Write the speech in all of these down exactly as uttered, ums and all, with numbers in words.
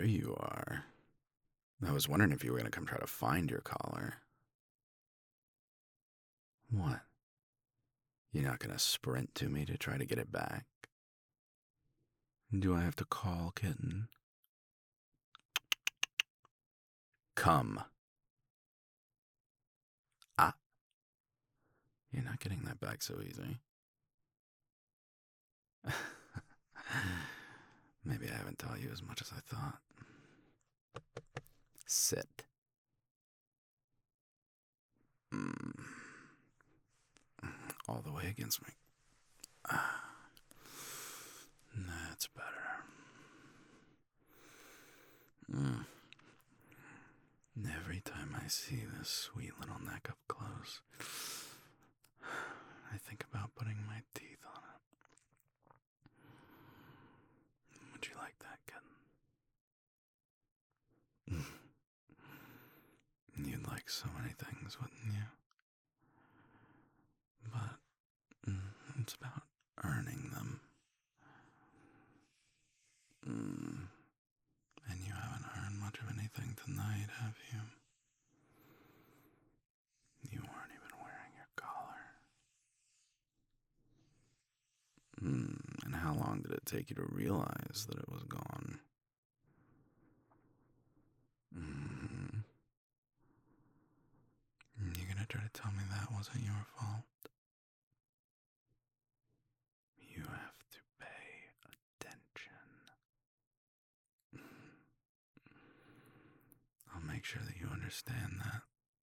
you are. I was wondering if you were going to come try to find your collar. What? You're not going to sprint to me to try to get it back? Do I have to call, kitten? Come. Ah. You're not getting that back so easy. Maybe I haven't taught you as much as I thought. Sit. Mm. All the way against me. Ah. That's better. Mm. Every time I see this sweet little neck up close, I think about putting my teeth on it. Would you like that, kitten? You'd like so many things, wouldn't you? But mm, it's about earning them. Mm. And you haven't earned much of anything tonight, have you? You weren't even wearing your collar. Mm. And how long did it take you to realize that it was gone? Mm. You gonna try to tell me that wasn't your fault? You have to pay attention. I'll make sure that you understand that.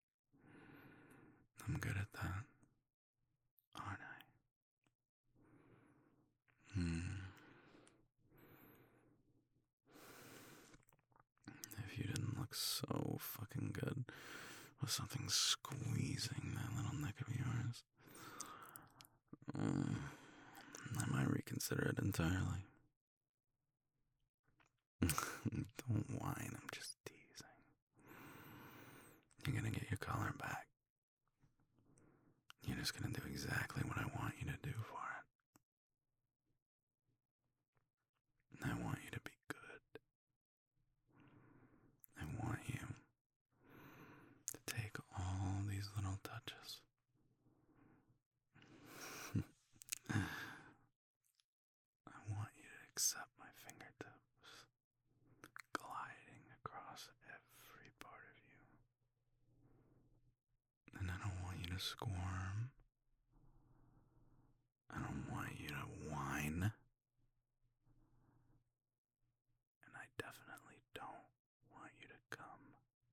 I'm good at that, aren't I? Hmm. If you didn't look so fucking good with something squeezing that little neck of yours, mm, I might reconsider it entirely. Don't whine, I'm just teasing. You're gonna get your collar back. You're just gonna do exactly what I want you to do for it. I want you to be good. I want you to take all these little touches. I want you to accept my fingertips gliding across every part of you. And I don't want you to squirm. I don't want you to whine. And I definitely don't want you to come.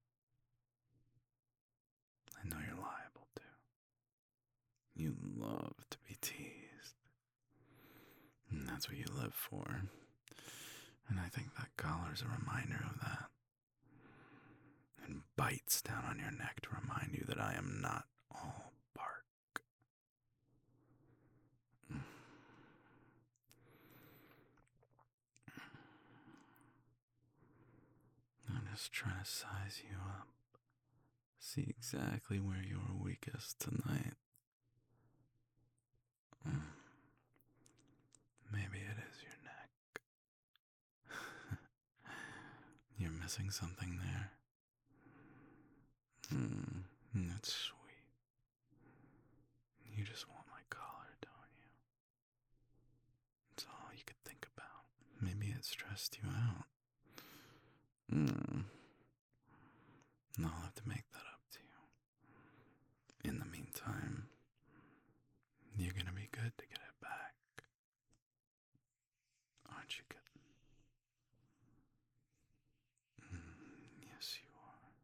I know you're liable to. You love to be teased. And that's what you live for. And I think that collar's a reminder of that. And bites down on your neck to remind you that I am not all bark. I'm just trying to size you up. See exactly where you're weakest tonight. Mm. Maybe it is your neck. You're missing something there. Mm, that's sweet. You just want my collar, don't you? It's all you could think about. Maybe it stressed you out. Mm. And I'll have to make that up to you. In the meantime, you're gonna be good to get it back. Aren't you good? Mm, yes, you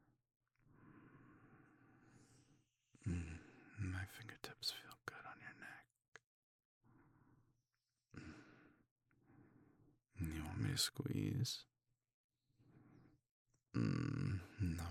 are. Mm, my fingertips feel good on your neck. Mm. You want me to squeeze? Mm, no.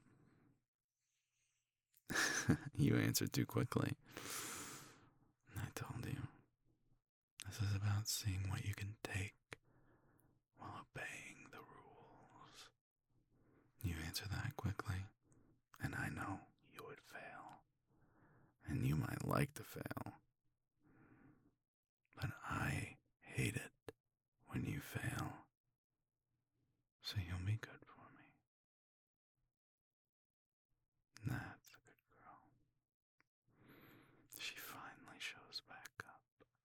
You answered too quickly. I told you. This is about seeing what you can take while obeying the rules. You answer that quickly, and I know you would fail. And you might like to fail. But I hate it when you fail. So you'll be good for me. That's a good girl. She finally shows back up.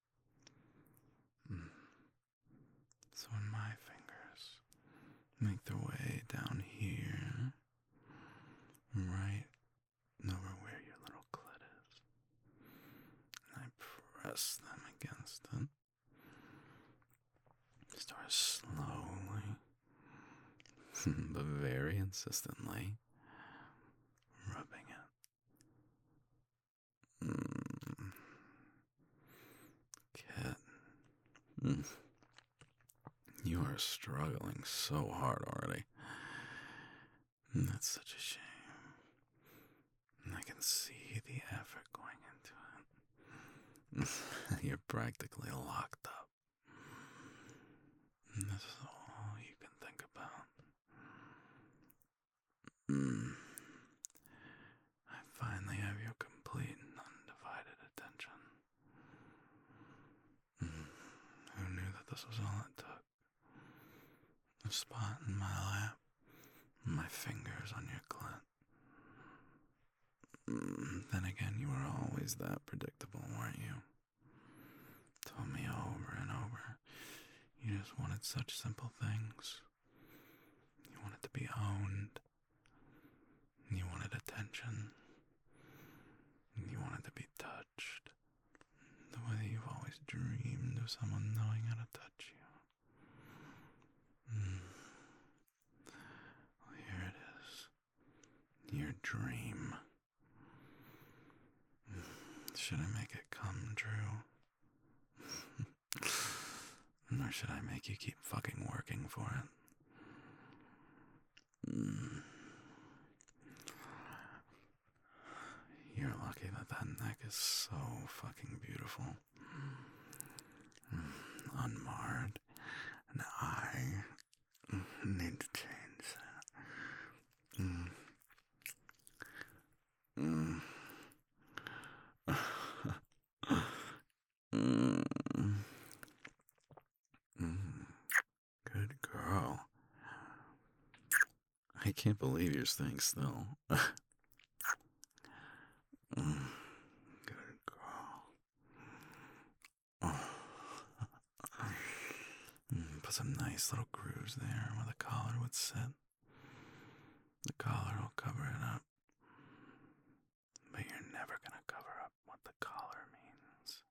Mm. So when my fingers make their way down here, right over where your little clit is, and I press them against it, start slowly, but very insistently, rubbing it. Mm. Kit. Mm. You are struggling so hard already. That's such a shame. I can see the effort going into it. You're practically locked up. And this is all you can think about. Mm. I finally have your complete and undivided attention. Mm. Who knew that this was all it took? A spot in my lap, my fingers on your clit. Mm. Then again, you were always that predictable, weren't you? Told me over and over. You just wanted such simple things. You wanted to be owned. You wanted attention. You wanted to be touched. The way you've always dreamed of someone knowing how to touch you. Mm. Well, here it is. Your dream. Should I make it come true? Or should I make you keep fucking working for it? Mm. You're lucky that that neck is so fucking beautiful. Mm. Unmarred. And I need to change that. Mm. Mm. mm. Mm. Good girl. I can't believe you're staying still. mm. Good girl. Oh. mm. Put some nice little grooves there where the collar would sit. The collar will cover it up. But you're never gonna cover up what the collar means.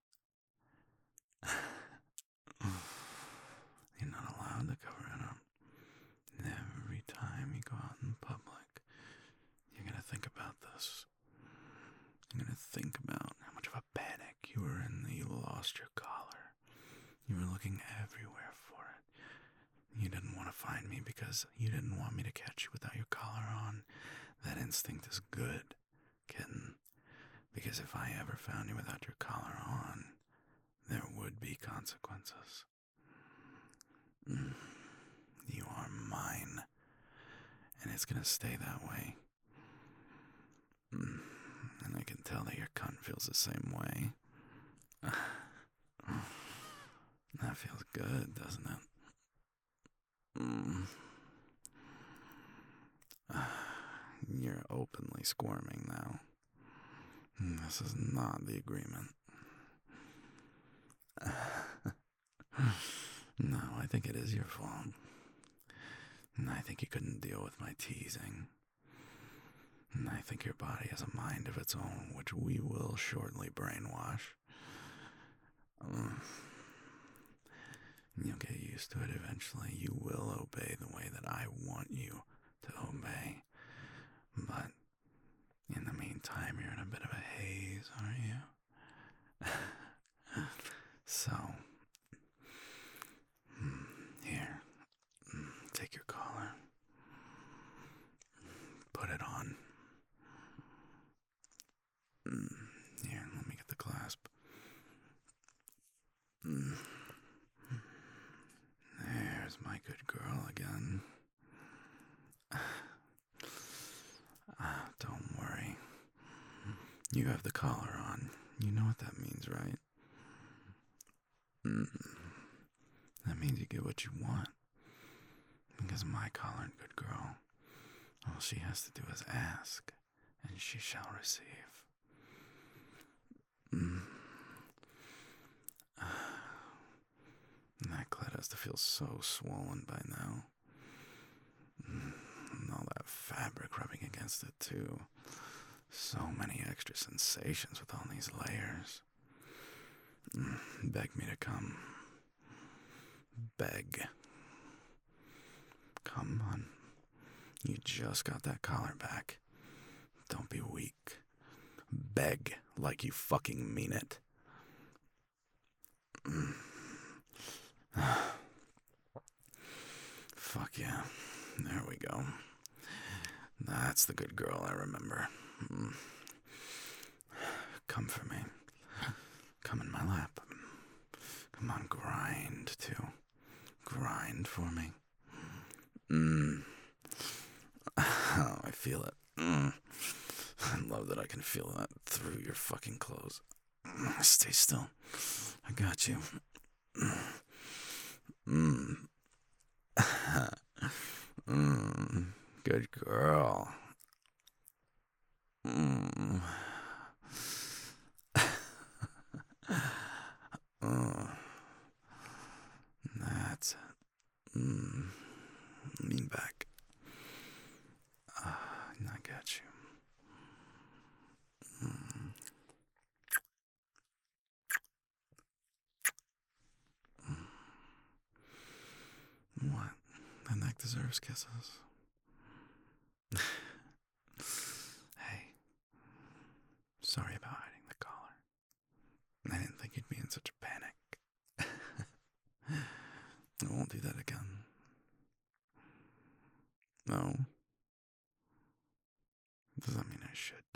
You're not allowed to cover it up. Every time you go out in public, you're gonna think about this. You're gonna think about how much of a panic you were in that you lost your collar. You were looking everywhere for it. You didn't want to find me because you didn't want me to catch you without your collar on. That instinct is good, kitten. Because if I ever found you without your collar on, there would be consequences. Mm. You are mine. And it's gonna stay that way. Mm. And I can tell that your cunt feels the same way. That feels good, doesn't it? Mm. You're openly squirming now. This is not the agreement. No, I think it is your fault. I think you couldn't deal with my teasing. I think your body has a mind of its own, which we will shortly brainwash. Um, you'll get used to it eventually. You will obey the way that I want you to obey. But in the meantime, you're in a bit of a haze, aren't you? So, here, take your collar. Put it on. Here, let me get the clasp. There's my good girl again. Ah, don't worry. You have the collar on. You know what that means, right? Mm. That means you get what you want. Because my collared good girl, all she has to do is ask, and she shall receive. Mm. That clit has to feel so swollen by now. Mm. And all that fabric rubbing against it, too. So many extra sensations with all these layers. Mm. Beg me to come. Beg. Come on. You just got that collar back. Don't be weak. Beg like you fucking mean it. Mm. Fuck yeah. There we go. That's the good girl I remember. Mm. Come for me. Come in my lap. Come on, grind too. Grind for me. Mmm. Oh, I feel it. Mm. I love that I can feel that through your fucking clothes. Stay still. I got you. Mmm. Mmm. Good girl. Mmm. Oh. That's it. Mmm. Lean back. Uh, I got you. Mm. What? The neck deserves kisses. Hey, sorry about hiding the collar. I didn't think you'd be in such a panic. I won't do that again. No. Does that mean I should?